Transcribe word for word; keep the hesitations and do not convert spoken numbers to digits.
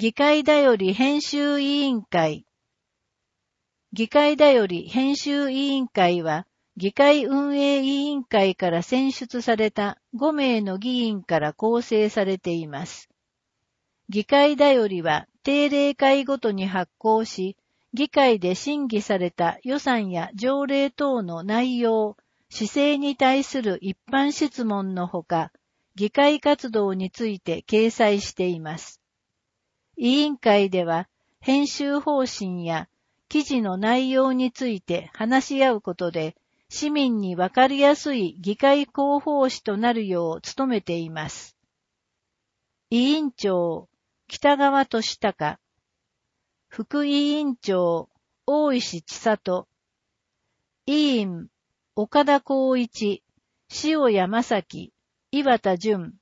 議会だより編集委員会。議会だより編集委員会は、議会運営委員会から選出されたご名の議員から構成されています。議会だよりは定例会ごとに発行し、議会で審議された予算や条例等の内容、施政に対する一般質問のほか、議会活動について掲載しています。委員会では、編集方針や記事の内容について話し合うことで、市民にわかりやすい議会広報誌となるよう努めています。委員長、北川俊孝。副委員長、大石千里。委員、岡田光一、塩谷正樹、岩田淳。